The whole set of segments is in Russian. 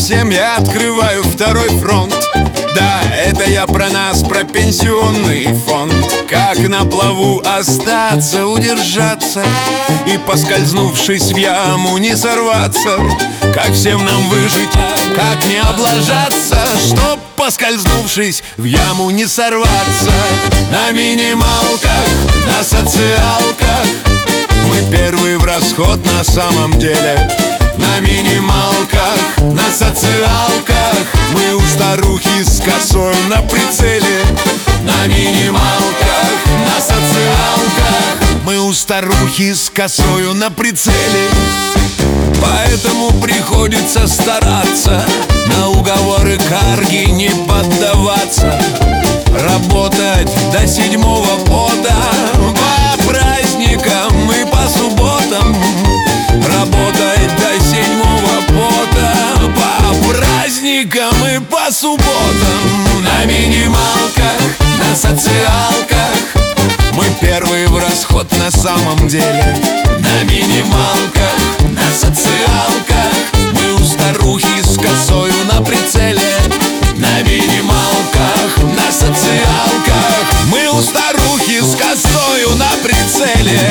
всем я открываю второй фронт. Да, это я про нас, про пенсионный фонд. Как на плаву остаться, удержаться и, поскользнувшись в яму, не сорваться. Как всем нам выжить, как не облажаться, чтоб, поскользнувшись, в яму не сорваться. На минималках, на социалках мы первые в расход на самом деле. На минималках, на социалках мы у старухи с косой на прицеле. На минималках, на социалках мы у старухи с косою на прицеле. Поэтому приходится стараться, на уговоры карги не поддаваться, работать до 7-го пота, по праздникам и по субботам. Работать до 7-го пота, по праздникам и по субботам. На минималках, на социалках мы первые в расход на самом деле. На минималках, на социалках мы у старухи с косою на прицеле. На минималках, на социалках мы у старухи с косою на прицеле.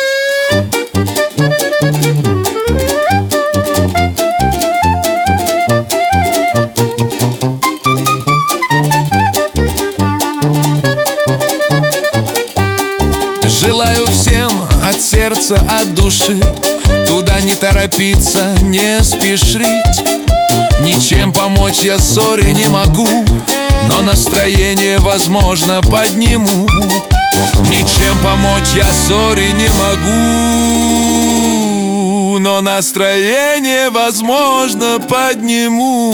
Желаю всем от сердца, от души туда не торопиться, не спешить. Ничем помочь я ссоре не могу, но настроение, возможно, подниму. Ничем помочь я ссоре не могу, но настроение, возможно, подниму.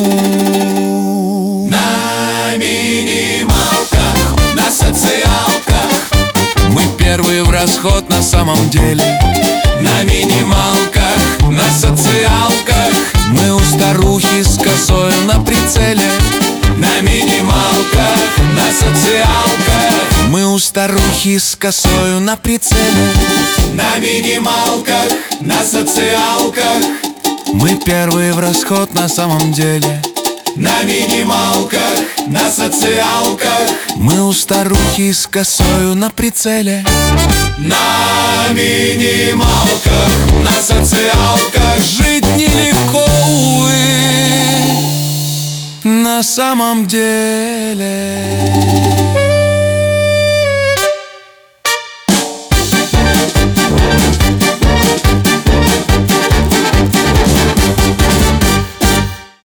На минималках, на социалках мы первые в расход на самом деле. На минималках, на социалках мы у старухи с косой на прицеле. На минималках, на социалках мы у старухи с косою на прицеле. На минималках, на социалках мы первые в расход на самом деле. На минималках, на социалках мы у старухи с косою на прицеле. На минималках, на социалках жить нелегко, увы, на самом деле.